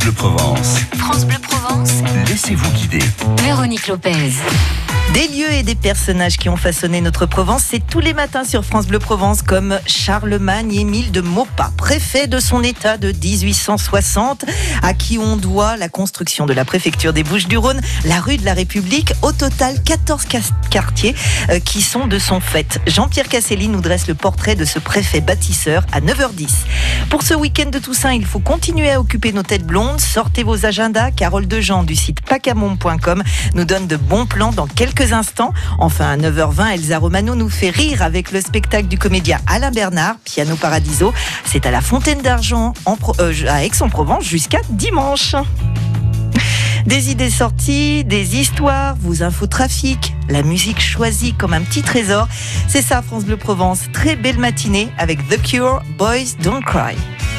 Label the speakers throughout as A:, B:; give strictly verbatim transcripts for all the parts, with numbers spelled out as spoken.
A: Bleu Provence.
B: France Bleu Provence.
A: Laissez-vous guider.
B: Véronique Lopez.
C: Des lieux et des personnages qui ont façonné notre Provence, c'est tous les matins sur France Bleu Provence, comme Charlemagne Émile de Maupas, préfet de son état de dix-huit cent soixante, à qui on doit la construction de la préfecture des Bouches-du-Rhône, la rue de la République, au total quatorze quartiers euh, qui sont de son fait. Jean-Pierre Casselli nous dresse le portrait de ce préfet bâtisseur à neuf heures dix. Pour ce week-end de Toussaint, il faut continuer à occuper nos têtes blondes. Sortez vos agendas. Carole Dejean du site pacamon point com nous donne de bons plans dans quelques instants. Enfin, à neuf heures vingt, Elsa Romano nous fait rire avec le spectacle du comédien Alain Bernard, Piano Paradiso. C'est à la Fontaine d'Argent en Pro- euh, à Aix-en-Provence jusqu'à dimanche. Des idées sorties, des histoires, vos infotrafics, la musique choisie comme un petit trésor. C'est ça, France Bleu Provence. Très belle matinée avec The Cure, Boys Don't Cry.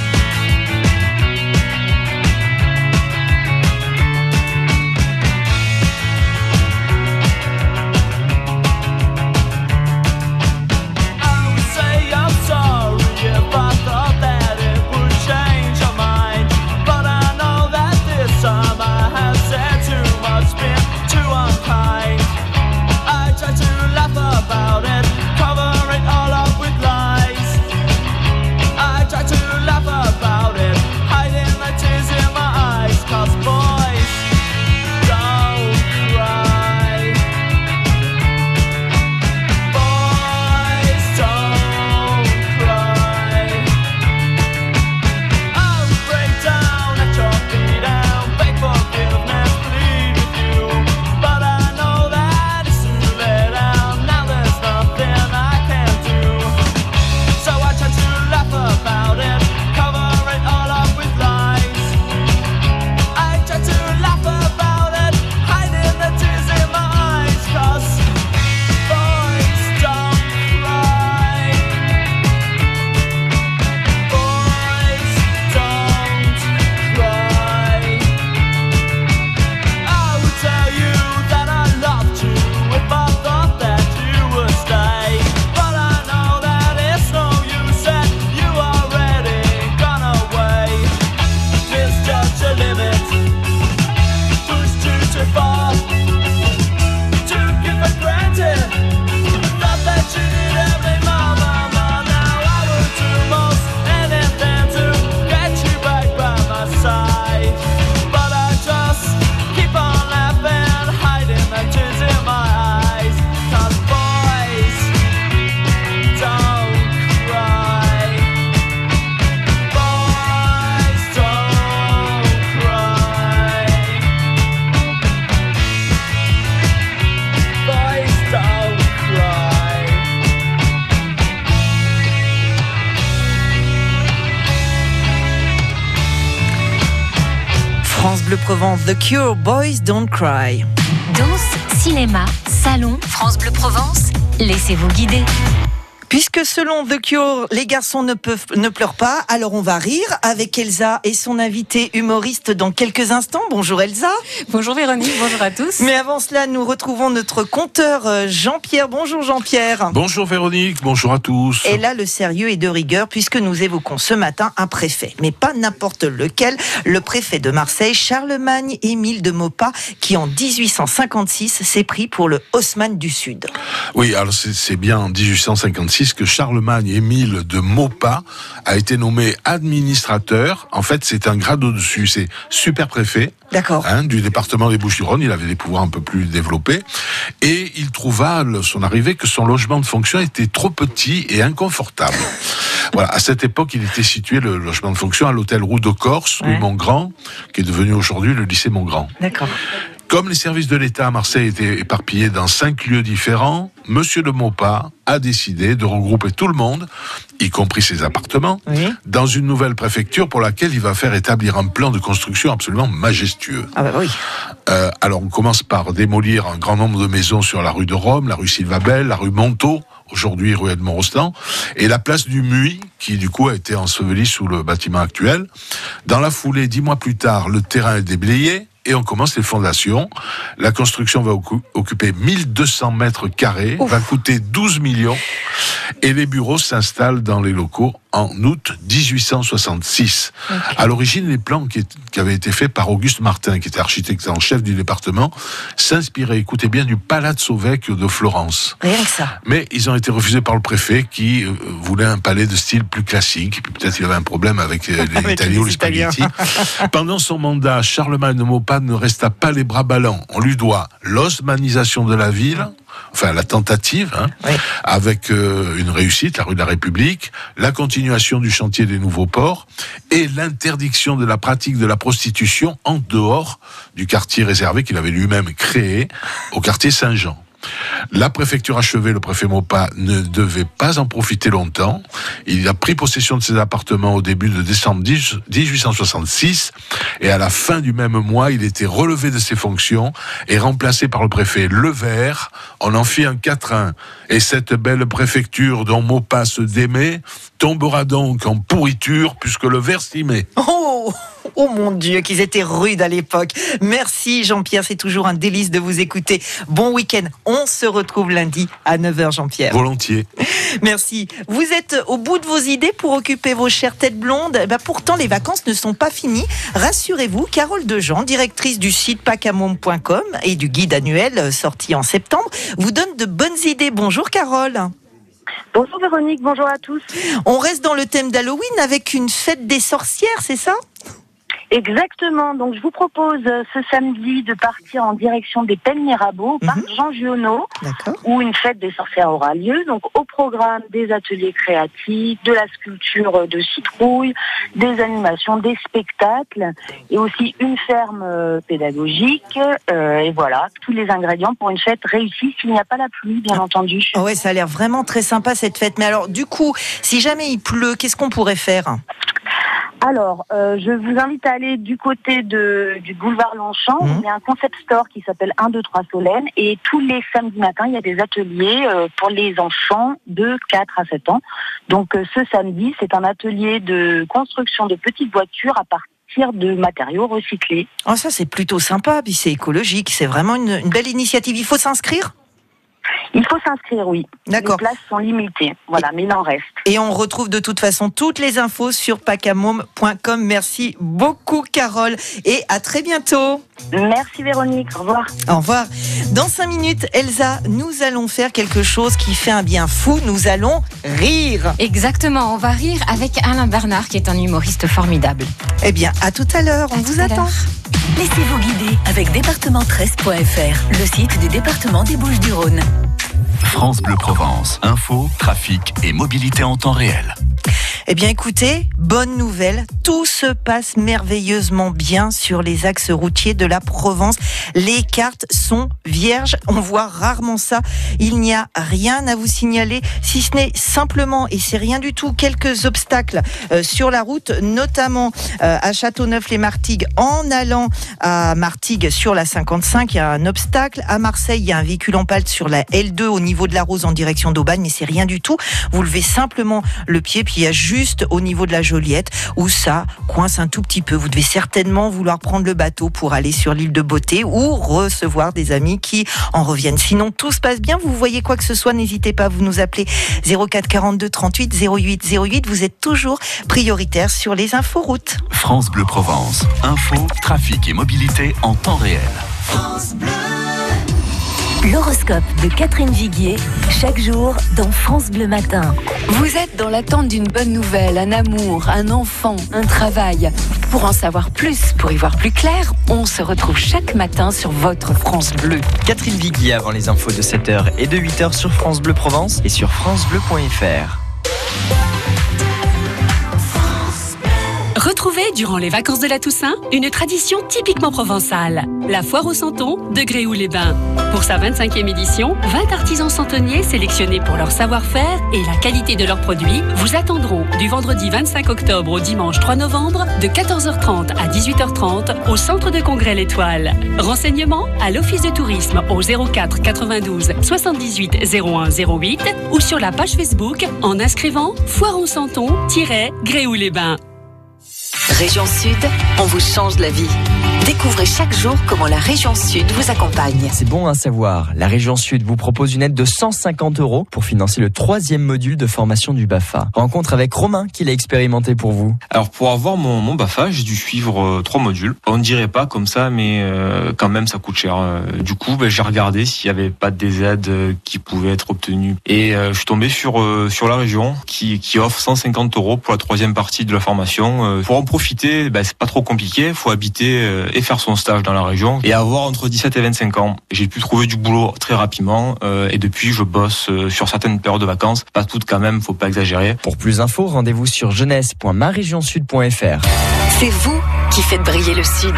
C: France Bleu Provence, The Cure, Boys Don't Cry.
B: Danse, cinéma, salon, France Bleu Provence. Laissez-vous guider.
C: Puisque selon The Cure, les garçons ne, peuvent, ne pleurent pas, alors on va rire avec Elsa et son invité humoriste dans quelques instants. Bonjour Elsa.
D: Bonjour Véronique, bonjour à tous.
C: Mais avant cela, nous retrouvons notre conteur Jean-Pierre. Bonjour Jean-Pierre.
E: Bonjour Véronique, bonjour à tous.
C: Et là, le sérieux est de rigueur puisque nous évoquons ce matin un préfet, mais pas n'importe lequel, le préfet de Marseille, Charlemagne Émile de Maupas, qui en dix-huit cent cinquante-six s'est pris pour le Haussmann du Sud.
E: Oui, alors c'est, c'est bien en dix-huit cent cinquante-six que Charlemagne Émile de Maupas a été nommé administrateur. En fait, c'est un grade au-dessus, c'est super-préfet.
C: D'accord.
E: Hein, du département des Bouches-du-Rhône. Il avait des pouvoirs un peu plus développés. Et il trouva, à son arrivée, que son logement de fonction était trop petit et inconfortable. Voilà, à cette époque, il était situé, le logement de fonction, à l'hôtel Roux de Corse, rue ouais. Montgrand, qui est devenu aujourd'hui le lycée Montgrand.
C: D'accord.
E: Comme les services de l'État à Marseille étaient éparpillés dans cinq lieux différents, Monsieur de Maupas a décidé de regrouper tout le monde, y compris ses appartements, oui. dans une nouvelle préfecture pour laquelle il va faire établir un plan de construction absolument majestueux.
C: Ah bah oui.
E: Euh, alors on commence par démolir un grand nombre de maisons sur la rue de Rome, la rue Sylvabel, la rue Montaut, aujourd'hui rue Edmond-Rostand, et la place du Muy, qui du coup a été ensevelie sous le bâtiment actuel. Dans la foulée, dix mois plus tard, le terrain est déblayé, et on commence les fondations. La construction va occuper mille deux cents mètres carrés, Ouf. va coûter douze millions, et les bureaux s'installent dans les locaux en août dix-huit cent soixante-six. Okay. À l'origine, les plans qui, qui avaient été faits par Auguste Martin, qui était architecte en chef du département, s'inspiraient, écoutez bien, du Palazzo Vecchio de Florence.
C: Rien que ça.
E: Mais ils ont été refusés par le préfet qui euh, voulait un palais de style plus classique. Puis peut-être qu'il y avait un problème avec euh, les Italiens ou les spaghettis. Pendant son mandat, Charlemagne de Maupas ne resta pas les bras ballants. On lui doit l'osmanisation de la ville, enfin la tentative, hein, oui. avec euh, une réussite, la rue de la République, la continuation du chantier des nouveaux ports et l'interdiction de la pratique de la prostitution en dehors du quartier réservé qu'il avait lui-même créé au quartier Saint-Jean. La préfecture achevée, le préfet Maupas ne devait pas en profiter longtemps. Il a pris possession de ses appartements au début de décembre dix-huit cent soixante-six et à la fin du même mois, il était relevé de ses fonctions et remplacé par le préfet Levert. On en fit un quatrain. Et cette belle préfecture dont Maupas se démet tombera donc en pourriture puisque Levert s'y met.
C: Oh Oh mon Dieu, qu'ils étaient rudes à l'époque. Merci Jean-Pierre, c'est toujours un délice de vous écouter. Bon week-end, on se retrouve lundi à neuf heures Jean-Pierre.
E: Volontiers.
C: Merci. Vous êtes au bout de vos idées pour occuper vos chères têtes blondes. Bah pourtant, les vacances ne sont pas finies. Rassurez-vous, Carole Dejean, directrice du site pacamôme point com et du guide annuel sorti en septembre, vous donne de bonnes idées. Bonjour Carole.
A: Bonjour Véronique, bonjour à tous.
C: On reste dans le thème d'Halloween avec une fête des sorcières, c'est ça ?
A: Exactement, donc je vous propose ce samedi de partir en direction des Pennes Mirabeau, au parc Jean Giono, où une fête des sorcières aura lieu. Donc au programme des ateliers créatifs, de la sculpture de citrouille, des animations, des spectacles et aussi une ferme pédagogique. Euh, et voilà, tous les ingrédients pour une fête réussie s'il n'y a pas la pluie, bien entendu.
C: Oh ouais, ça a l'air vraiment très sympa cette fête. Mais alors du coup, si jamais il pleut, qu'est-ce qu'on pourrait faire ?
A: Alors, euh, je vous invite à aller du côté de, du boulevard Longchamp. Mmh. Il y a un concept store qui s'appelle un, deux, trois Solène. Et tous les samedis matins, il y a des ateliers euh, pour les enfants de quatre à sept ans. Donc, euh, ce samedi, c'est un atelier de construction de petites voitures à partir de matériaux recyclés.
C: Oh, ça, c'est plutôt sympa. Puis c'est écologique. C'est vraiment une, une belle initiative. Il faut s'inscrire ?
A: Il faut s'inscrire, oui.
C: D'accord.
A: Les places sont limitées, voilà, et, mais il en reste.
C: Et on retrouve de toute façon toutes les infos sur pacamôme point com. Merci beaucoup, Carole, et à très bientôt.
A: Merci, Véronique. Au revoir.
C: Au revoir. Dans cinq minutes, Elsa, nous allons faire quelque chose qui fait un bien fou. Nous allons rire.
D: Exactement, on va rire avec Alain Bernard, qui est un humoriste formidable.
C: Eh bien, à tout à l'heure. On à vous attend.
B: Laissez-vous guider avec département treize point f r, le site du département des Bouches-du-Rhône.
F: France Bleu Provence, info, trafic et mobilité en temps réel.
C: Eh bien écoutez, bonne nouvelle, tout se passe merveilleusement bien sur les axes routiers de la Provence. Les cartes sont vierges, on voit rarement ça. Il n'y a rien à vous signaler, si ce n'est simplement, et c'est rien du tout, quelques obstacles euh, sur la route, notamment euh, à Châteauneuf-les-Martigues en allant à Martigues sur la cinquante-cinq, il y a un obstacle. À Marseille, il y a un véhicule en panne sur la L deux au niveau de la Rose en direction d'Aubagne, mais c'est rien du tout. Vous levez simplement le pied, puis il y a juste au niveau de la Joliette où ça coince un tout petit peu. Vous devez certainement vouloir prendre le bateau pour aller sur l'île de Beauté ou recevoir des amis qui en reviennent. Sinon, tout se passe bien. Vous voyez quoi que ce soit, n'hésitez pas, vous nous appelez zéro quatre quarante-deux trente-huit zéro huit zéro huit. Vous êtes toujours prioritaire sur les infos routes.
F: France Bleu Provence. Info, trafic et mobilité en temps réel.
B: France Bleu. L'horoscope de Catherine Viguier, chaque jour dans France Bleu Matin.
G: Vous êtes dans l'attente d'une bonne nouvelle, un amour, un enfant, un travail. Pour en savoir plus, pour y voir plus clair, on se retrouve chaque matin sur votre France Bleu.
H: Catherine Viguier avant les infos de sept heures et de huit heures sur France Bleu Provence et sur francebleu point f r.
I: Retrouvez durant les vacances de la Toussaint une tradition typiquement provençale, la foire au santon de Gréoux-les-Bains. Pour sa vingt-cinquième édition, vingt artisans santonniers sélectionnés pour leur savoir-faire et la qualité de leurs produits vous attendront du vendredi vingt-cinq octobre au dimanche trois novembre de quatorze heures trente à dix-huit heures trente au centre de congrès L'Étoile. Renseignements à l'office de tourisme au zéro quatre quatre-vingt-douze soixante-dix-huit zéro un zéro huit ou sur la page Facebook en inscrivant Foire au santon Gréoux-les-Bains.
B: Région Sud, on vous change la vie. Découvrez chaque jour comment la Région Sud vous accompagne.
H: C'est bon à savoir. La Région Sud vous propose une aide de cent cinquante euros pour financer le troisième module de formation du B A F A. Rencontre avec Romain qui l'a expérimenté pour vous.
J: Alors pour avoir mon, mon B A F A, j'ai dû suivre euh, trois modules. On ne dirait pas comme ça, mais euh, quand même ça coûte cher. Euh, du coup, ben, j'ai regardé s'il n'y avait pas des aides euh, qui pouvaient être obtenues. Et euh, je suis tombé sur euh, sur la région qui, qui offre cent cinquante euros pour la troisième partie de la formation. Euh, pour en profiter, ben, c'est pas trop compliqué. Il faut habiter euh, et faire son stage dans la région et avoir entre dix-sept et vingt-cinq ans. J'ai pu trouver du boulot très rapidement euh, et depuis je bosse euh, sur certaines périodes de vacances, pas toutes quand même, faut pas exagérer.
H: Pour plus d'infos, rendez-vous sur jeunesse point ma région sud point f r.
B: C'est vous qui faites briller le Sud.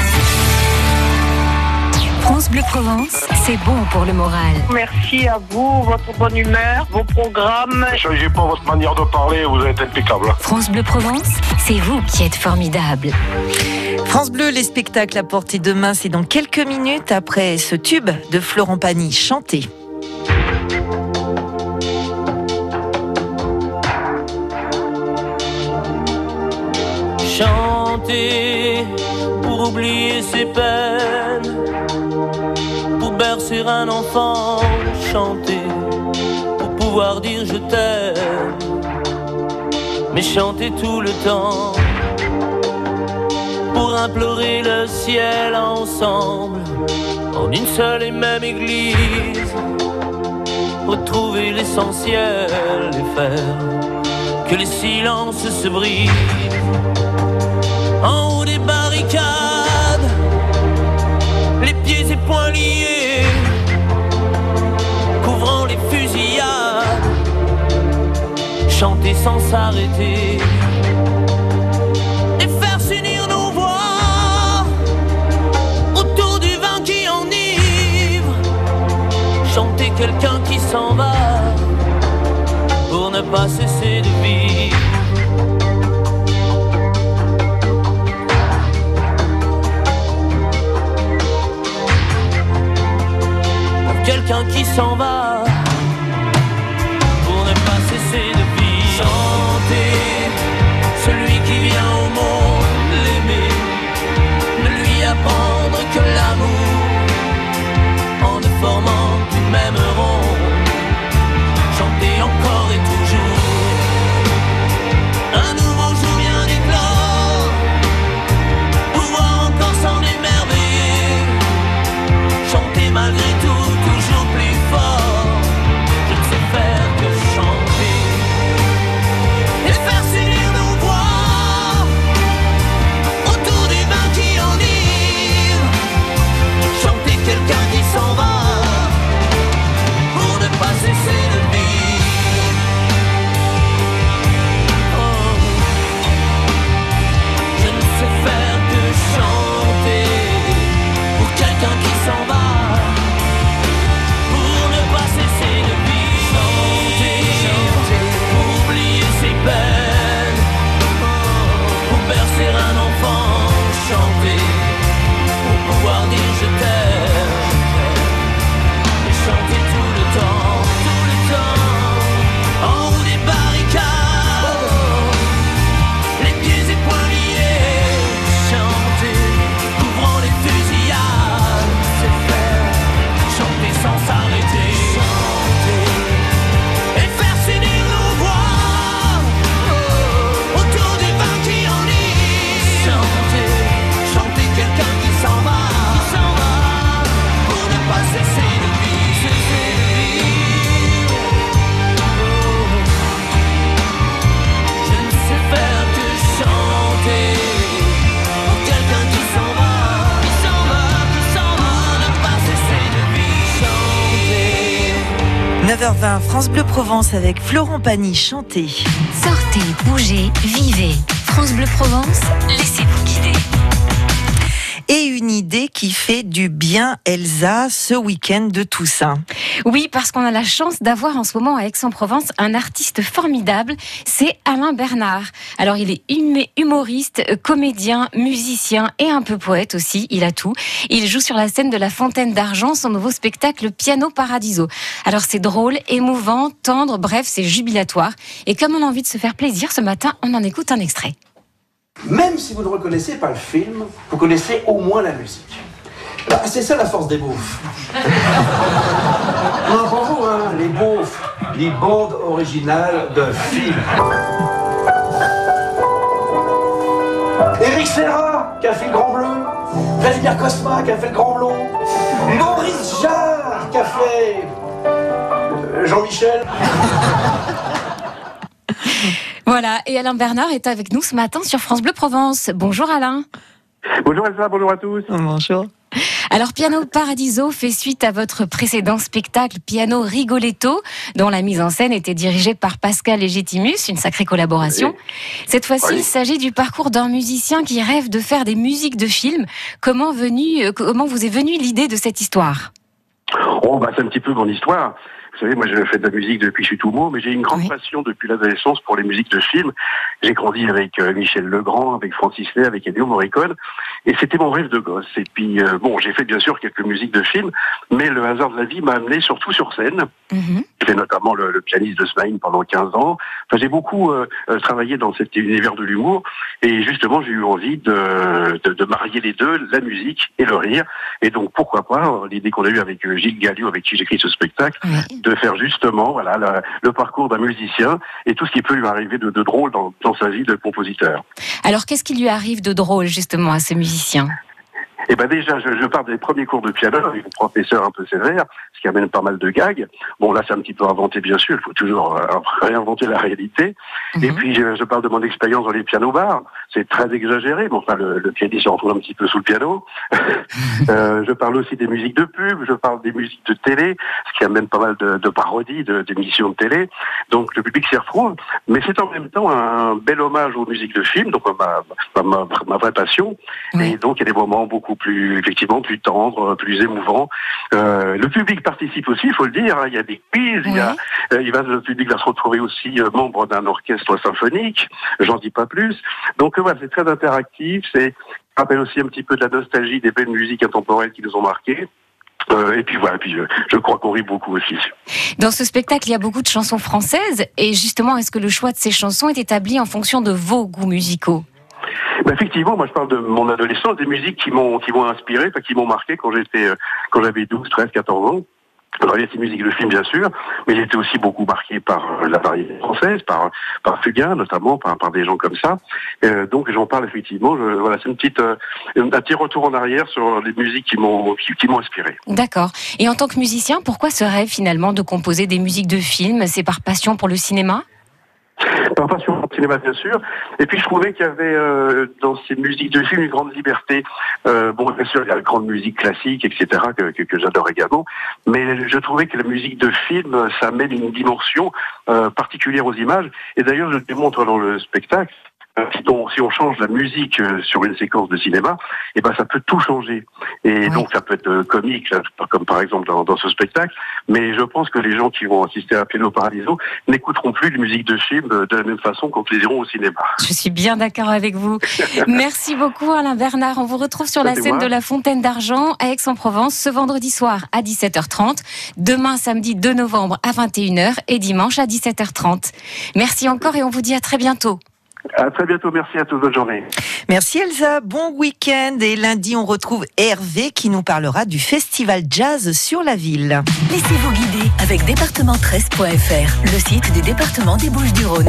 B: France Bleu Provence, c'est bon pour le moral.
K: Merci à vous, votre bonne humeur, vos programmes.
L: Ne changez pas votre manière de parler, vous êtes impeccable.
B: France Bleu Provence, c'est vous qui êtes formidable.
C: France Bleu, les spectacles à portée de main, c'est dans quelques minutes après ce tube de Florent Pagny, Chanté.
M: Chanter pour oublier ses peines, pour bercer un enfant, chanter pour pouvoir dire je t'aime, mais chanter tout le temps pour implorer le ciel ensemble en une seule et même église, retrouver l'essentiel et faire que les silences se brisent. En haut des barricades, les pieds et poings liés, couvrant les fusillades, chanter sans s'arrêter et faire s'unir nos voix autour du vin qui enivre, chanter quelqu'un qui s'en va pour ne pas cesser de vivre. Quelqu'un qui s'en va pour ne pas cesser de vivre. Chanter celui qui vient au monde, l'aimer, ne lui apprendre que l'amour en ne formant qu'une même ronde. Chanter encore et toujours. Un nouveau jour vient d'éclore pour voir encore s'en émerveiller. Chanter malgré tout.
C: neuf heures vingt, France Bleu Provence avec Florent Pagny, Chanté.
B: Sortez, bougez, vivez. France Bleu Provence, laissez-vous guider.
C: Et une idée qui fait du bien, Elsa, ce week-end de Toussaint.
D: Oui, parce qu'on a la chance d'avoir en ce moment à Aix-en-Provence un artiste formidable, c'est Alain Bernard. Alors il est humoriste, comédien, musicien et un peu poète aussi, il a tout. Il joue sur la scène de la Fontaine d'Argent son nouveau spectacle Piano Paradiso. Alors c'est drôle, émouvant, tendre, bref, c'est jubilatoire. Et comme on a envie de se faire plaisir ce matin, on en écoute un extrait.
N: Même si vous ne reconnaissez pas le film, vous connaissez au moins la musique. Bah, c'est ça la force des beaufs. Non, pour vous, hein, les beaufs, les bandes originales de films. Éric Serra, qui a fait le Grand Bleu. Vladimir Cosma, qui a fait le Grand Blond. Maurice Jarre, qui a fait euh, Jean-Michel.
D: Voilà, et Alain Bernard est avec nous ce matin sur France Bleu Provence. Bonjour Alain.
O: Bonjour Elsa, bonjour à tous.
C: Bonjour.
D: Alors Piano Paradiso fait suite à votre précédent spectacle Piano Rigoletto, dont la mise en scène était dirigée par Pascal Légitimus, une sacrée collaboration. Oui. Cette fois-ci, oui. Il s'agit du parcours d'un musicien qui rêve de faire des musiques de films. Comment, venu, comment vous est venue l'idée de cette histoire ?
O: Oh, bah, c'est un petit peu mon histoire. Vous savez, moi, je fais de la musique depuis que je suis tout mot, mais j'ai une grande oui. passion depuis l'adolescence pour les musiques de films. J'ai grandi avec euh, Michel Legrand, avec Francis Lay, avec Ennio Morricone, et c'était mon rêve de gosse. Et puis, euh, bon, j'ai fait bien sûr quelques musiques de films, mais le hasard de la vie m'a amené surtout sur scène. Mm-hmm. J'ai fait notamment le, le pianiste de Smaïn pendant quinze ans. Enfin, j'ai beaucoup euh, travaillé dans cet univers de l'humour, et justement, j'ai eu envie de, de, de marier les deux, la musique et le rire. Et donc, pourquoi pas, l'idée qu'on a eue avec Gilles Galliot, avec qui j'écris ce spectacle, oui. de faire justement voilà le, le parcours d'un musicien et tout ce qui peut lui arriver de, de drôle dans, dans sa vie de compositeur.
D: Alors, qu'est-ce qui lui arrive de drôle justement à ce musicien ?
O: Eh ben déjà, je, je pars des premiers cours de piano avec un professeur un peu sévère, ce qui amène pas mal de gags. Bon, là, c'est un petit peu inventé, bien sûr. Il faut toujours euh, réinventer la réalité. Mm-hmm. Et puis, je, je parle de mon expérience dans les pianos-bars. C'est très exagéré, mais enfin, le, le pianiste se retrouve un petit peu sous le piano. euh, je parle aussi des musiques de pub. Je parle des musiques de télé, ce qui amène pas mal de, de parodies, de, d'émissions de télé. Donc, le public s'y retrouve. Mais c'est en même temps un bel hommage aux musiques de films, donc ma, ma, ma, ma vraie passion. Mm-hmm. Et donc, il y a des moments beaucoup plus, effectivement, plus tendres, plus émouvants. Euh, le public participe aussi, il faut le dire. Hein. Il y a des quiz, oui. il y a, euh, il va, le public va se retrouver aussi euh, membre d'un orchestre symphonique. J'en dis pas plus. Donc, euh, voilà, c'est très interactif. C'est, ça rappelle aussi un petit peu de la nostalgie des belles musiques intemporelles qui nous ont marqués. Euh, et puis voilà, puis je, je crois qu'on rit beaucoup aussi.
D: Dans ce spectacle, il y a beaucoup de chansons françaises. Et justement, est-ce que le choix de ces chansons est établi en fonction de vos goûts musicaux ?
O: Ben effectivement, moi je parle de mon adolescence, des musiques qui m'ont qui m'ont inspiré, enfin, qui m'ont marqué quand j'étais quand j'avais douze, treize, quatorze ans. Alors il y a ces musiques de films bien sûr, mais j'étais aussi beaucoup marqué par la variété française, par par Fugain notamment, par par des gens comme ça. Euh, donc j'en parle effectivement. Je, voilà, c'est une petite euh, un petit retour en arrière sur les musiques qui m'ont qui, qui m'ont inspiré.
D: D'accord. Et en tant que musicien, pourquoi ce rêve finalement de composer des musiques de films ? C'est par passion pour le cinéma ?
O: Par passion pour le cinéma, bien sûr. Et puis, je trouvais qu'il y avait, euh, dans ces musiques de film, une grande liberté. Euh, bon, bien sûr, il y a la grande musique classique, et cetera, que, que, que j'adore également. Mais je trouvais que la musique de film, ça amène une dimension euh, particulière aux images. Et d'ailleurs, je le démontre dans le spectacle. Si on, si on change la musique sur une séquence de cinéma, eh ben ça peut tout changer. Et oui. donc ça peut être comique, là, comme par exemple dans, dans ce spectacle. Mais je pense que les gens qui vont assister à Piano Paradiso n'écouteront plus de musique de film de la même façon quand ils iront au cinéma.
D: Je suis bien d'accord avec vous. Merci beaucoup Alain Bernard. On vous retrouve sur la scène de la Fontaine d'Argent à Aix-en-Provence ce vendredi soir à dix-sept heures trente, demain samedi deux novembre à vingt et une heures et dimanche à dix-sept heures trente. Merci encore et on vous dit à très bientôt.
O: À très bientôt, merci à tous, bonne journée.
C: Merci Elsa, bon week-end. Et lundi, on retrouve Hervé qui nous parlera du festival jazz sur la ville.
B: Laissez-vous guider avec département treize point f r, le site du département des Bouches-du-Rhône.